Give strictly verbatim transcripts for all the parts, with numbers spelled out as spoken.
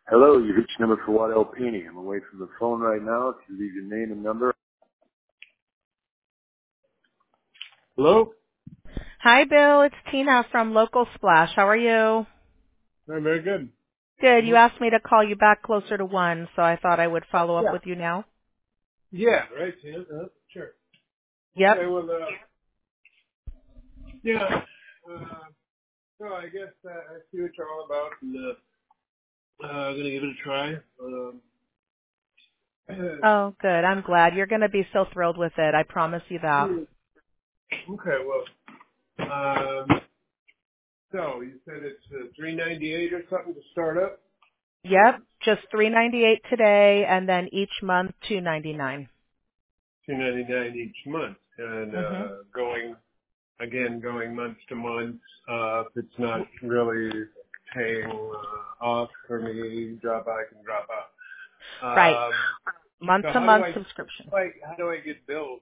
Hello, you reached number for Waddell Painting. I'm away from the phone right now. If you leave your name and number. Hello? Hi, Bill. It's Tina from Local Splash. How are you? Very, very good. Good. You Mm-hmm. asked me to call you back closer to one, so I thought I would follow up Yeah. with you now. Yeah, right, Tina. Uh, sure. Yep. Okay, well, uh, yeah. Uh, so I guess uh, I see what you're all about, and uh, uh, going to give it a try. Um, Oh, good. I'm glad. You're going to be so thrilled with it. I promise you that. okay, well, um, so you said it's uh, three ninety-eight or something to start up? Yep. Just three ninety-eight today, and then each month two ninety-nine. two ninety-nine each month, and uh, Mhm. going again, going month to month. Uh, if it's not really paying uh, off for me, drop I can drop Right. out. Um, Month so to how do month I, subscription. like, how do I get billed?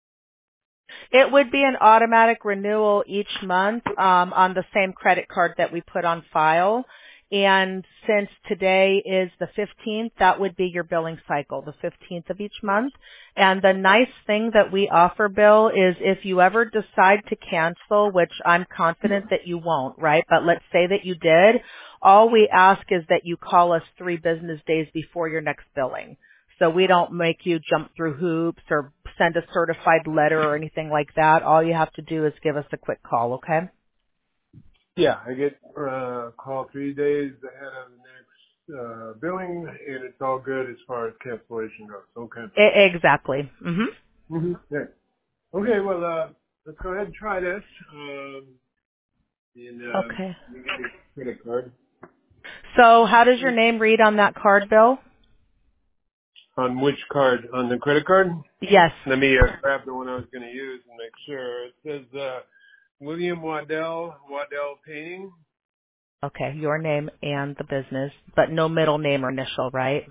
It would be an automatic renewal each month um, on the same credit card that we put on file. And since today is the fifteenth, that would be your billing cycle, the fifteenth of each month. And the nice thing that we offer, Bill, is if you ever decide to cancel, which I'm confident that you won't, right? But let's say that you did, all we ask is that you call us three business days before your next billing. So we don't make you jump through hoops or send a certified letter or anything like that. All you have to do is give us a quick call, okay? Yeah, I get uh, call three days ahead of the next uh, billing, and it's all good as far as cancellation goes. Okay. I- exactly. Mhm. Mm-hmm. Yeah. Okay. Well, uh, let's go ahead and try this. Um, and um, Okay. you get a credit card. So how does your name read on that card, Bill? On which card? On the credit card? Yes. Let me uh, grab the one I was going to use and make sure. It says uh, William Waddell, Waddell Painting. Okay, your name and the business, but no middle name or initial, right?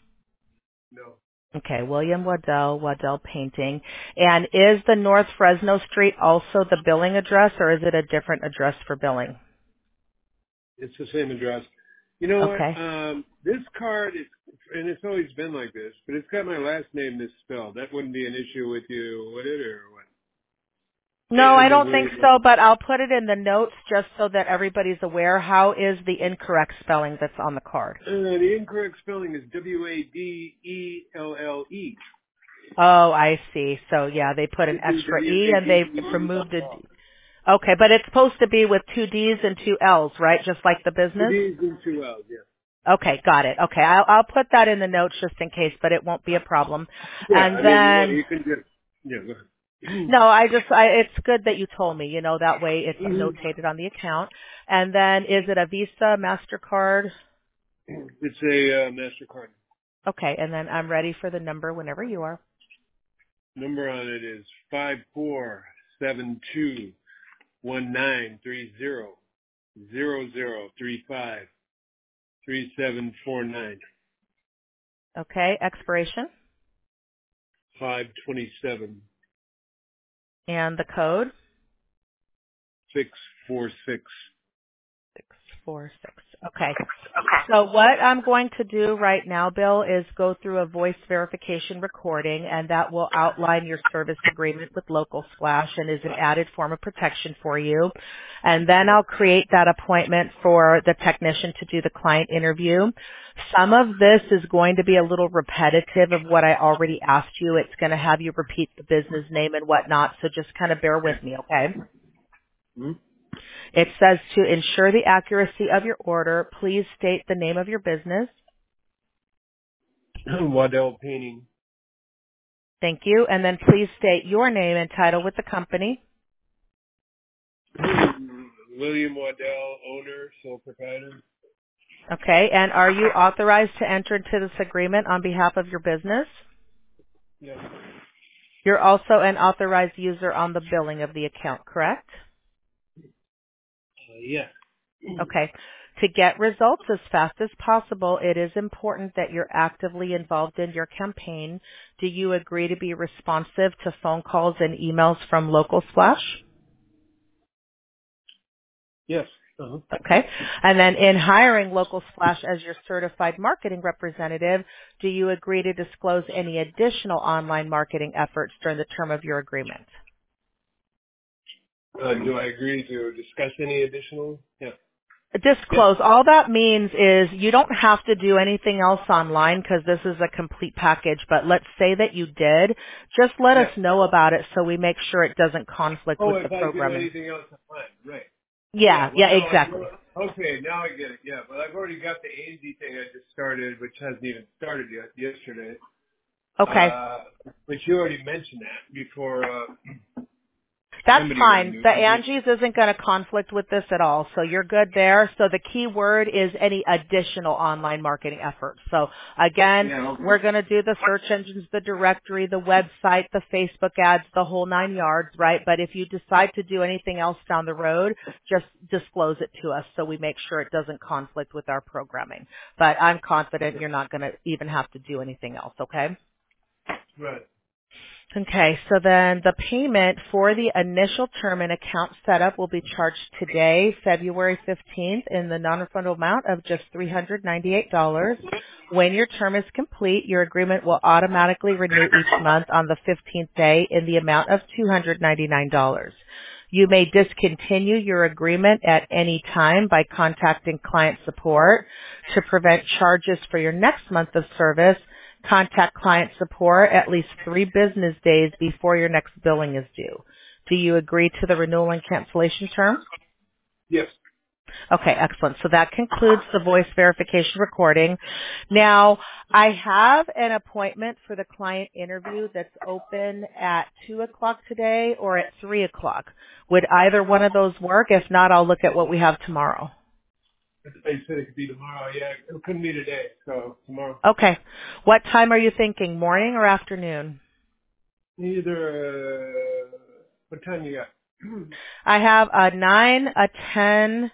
No. Okay, William Waddell, Waddell Painting. And is the North Fresno Street also the billing address, or is it a different address for billing? It's the same address. You know what? Okay. Um, this card is, and it's always been like this, but it's got my last name misspelled. That wouldn't be an issue with you, would it, or what? No, I And then don't think William, so, but I'll put it in the notes just so that everybody's aware. How is the incorrect spelling that's on the card? uh, the incorrect spelling is W A D E L L E. Oh, I see. So yeah, they put an Should be extra W E A and D they E removed a L. D. Okay, but it's supposed to be with two D's and two L's, right? Just like the Two business? D's and two L's, yeah. Okay, got it. Okay, I'll, I'll put that in the notes just in case, but it won't be a problem. Yeah, And I mean, yeah, then, you can just, yeah, go ahead. no, I just, I, it's good that you told me, you know, that way it's Mhm. notated on the account. And then is it a Visa, MasterCard? It's a uh, MasterCard. Okay, and then I'm ready for the number whenever you are. Number on it is five four seven two one nine three zero zero zero three five three seven four nine Okay, expiration five twenty seven and the code six four six. six four six. Okay. So what I'm going to do right now, Bill, is go through a voice verification recording, and that will outline your service agreement with Local Splash and is an added form of protection for you. And then I'll create that appointment for the technician to do the client interview. Some of this is going to be a little repetitive of what I already asked you. It's going to have you repeat the business name and whatnot, so just kind of bear with me, okay? Hmm? It says to ensure the accuracy of your order, please state the name of your business. Waddell Painting. Thank you. And then please state your name and title with the company. William Waddell, owner, sole proprietor. Okay. And are you authorized to enter into this agreement on behalf of your business? Yes. You're also an authorized user on the billing of the account, correct? Uh, yes. Okay. To get results as fast as possible, it is important that you're actively involved in your campaign. Do you agree to be responsive to phone calls and emails from Local Splash? Yes. Uh-huh. Okay. And then in hiring Local Splash as your certified marketing representative, do you agree to disclose any additional online marketing efforts during the term of your agreement? Uh, do I agree to discuss any additional? Yeah. Yeah. Disclose. All that means is you don't have to do anything else online because this is a complete package, but let's say that you did. Just let us Yeah. know about it so we make sure it doesn't conflict Oh, with the if I do programming. anything else, I'm fine. Right. Yeah, Yeah. Well, yeah, no. I've, exactly. okay. Now I get it. Yeah. But I've already got the Andy thing I just started, which hasn't even started yet. Yesterday. Okay. Uh, but you already mentioned that before. Uh, That's somebody fine. renewed. The You did. Angie's isn't going to conflict with this at all, so you're good there. So the key word is any additional online marketing efforts. So again, Yeah. Okay. we're going to do the search engines, the directory, the website, the Facebook ads, the whole nine yards, right? But if you decide to do anything else down the road, just disclose it to us so we make sure it doesn't conflict with our programming. But I'm confident you're not going to even have to do anything else, okay? Right. Okay, so then the payment for the initial term and account setup will be charged today, February fifteenth, in the non-refundable amount of just three hundred ninety-eight dollars. When your term is complete, your agreement will automatically renew each month on the fifteenth day in the amount of two hundred ninety-nine dollars. You may discontinue your agreement at any time by contacting client support. To prevent charges for your next month of service, contact client support at least three business days before your next billing is due. Do you agree to the renewal and cancellation terms? Yes. Okay, excellent. So that concludes the voice verification recording. Now, I have an appointment for the client interview that's open at two o'clock today or at three o'clock. Would either one of those work? If not, I'll look at what we have tomorrow. They said it could be tomorrow. Yeah. It couldn't be today. So tomorrow. Okay. What time are you thinking, morning or afternoon? Either. Uh, what time you got? I have a nine, a ten,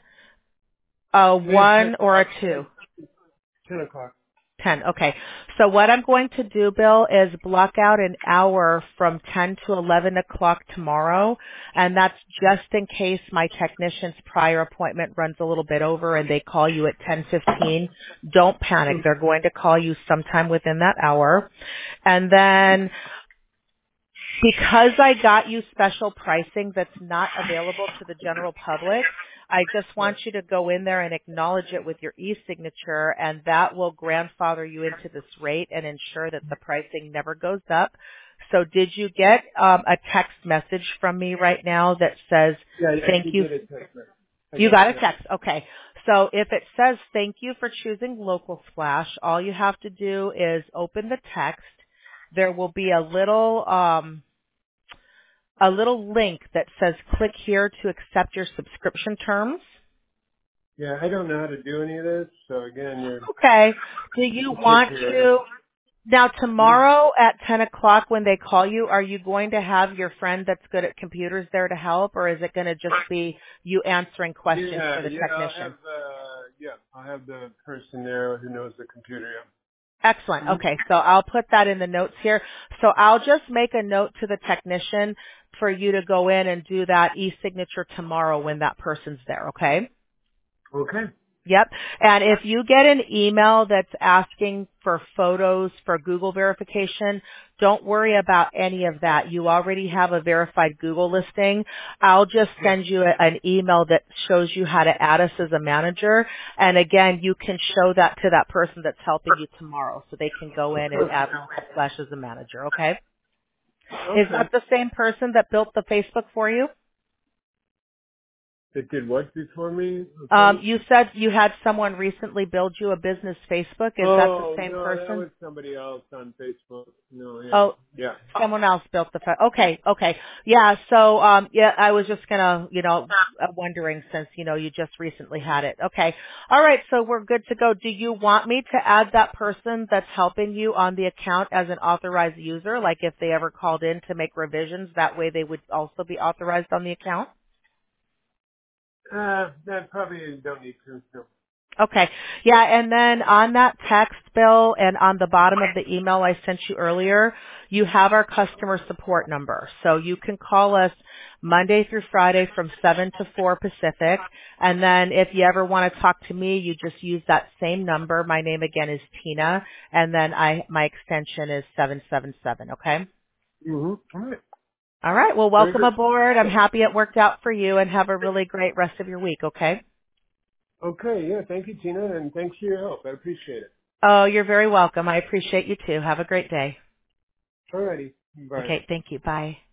a Say ten one, or a o'clock. two. Ten, ten o'clock. ten. Okay. So what I'm going to do, Bill, is block out an hour from ten to eleven o'clock tomorrow. And that's just in case my technician's prior appointment runs a little bit over and they call you at ten fifteen. Don't panic. They're going to call you sometime within that hour. And then because I got you special pricing that's not available to the general public, I just want Right. you to go in there and acknowledge it with your e-signature, and that will grandfather you into this rate and ensure that the pricing never goes up. So did you get um, a text message from me right now that says, Yeah. I thank did you? get it. Right. I You got it. got a Yeah. text. Okay. So if it says, thank you for choosing Local Splash, all you have to do is open the text. There will be a little... Um, a little link that says click here to accept your subscription terms. Yeah. I don't know how to do any of this. So again, you're Okay. Do you a kid want here. to, now Hmm? tomorrow at ten o'clock when they call you, are you going to have your friend that's good at computers there to help, or is it going to just be you answering questions Yeah. for the Yeah. I'll have. technician? Uh, yeah. I'll have the person there who knows the computer. Excellent. Yeah. Hmm? Okay, so I'll put that in the notes here. So I'll just make a note to the technician for you to go in and do that e-signature tomorrow when that person's there, okay? Okay. Yep. And if you get an email that's asking for photos for Google verification, don't worry about any of that. You already have a verified Google listing. I'll just Yeah. send you a, an email that shows you how to add us as a manager. And again, you can show that to that person that's helping you tomorrow so they can go in and add Flash as a manager, okay? Is Okay. that the same person that built the Facebook for you? It did what before me? For Um, me? you said you had someone recently build you a business Facebook. Is that the Oh same no, that person? was somebody else on Facebook. No, yeah, Oh, yeah. someone else built the. Fa- okay, okay, yeah. So, um, yeah, I was just gonna, you know, uh, wondering since you know you just recently had it. Okay, all right. So we're good to go. Do you want me to add that person that's helping you on the account as an authorized user? Like if they ever called in to make revisions, that way they would also be authorized on the account. Uh, that probably don't need to. No. Okay. Yeah, and then on that text bill and on the bottom of the email I sent you earlier, you have our customer support number. So you can call us Monday through Friday from seven to four Pacific. And then if you ever want to talk to me, you just use that same number. My name again is Tina. And then I, my extension is seven seven seven. Okay. Mm-hmm. All right. All right. Well, Very welcome good. aboard. I'm happy it worked out for you and have a really great rest of your week. Okay. Okay. Yeah. Thank you, Tina, and thanks for your help. I appreciate it. Oh, you're very welcome. I appreciate you too. Have a great day. All righty. Bye. Okay. Thank you. Bye.